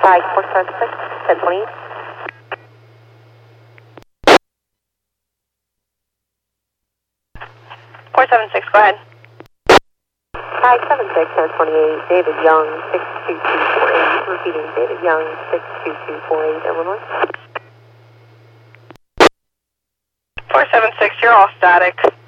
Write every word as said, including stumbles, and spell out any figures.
Flag four seven six, ten twenty-eight. four seven six, go ahead. Flag seven six, ten twenty-eight, David Young, six two two four eight. Repeating, David Young, six two two four eight, Illinois. four seven six, you're all static.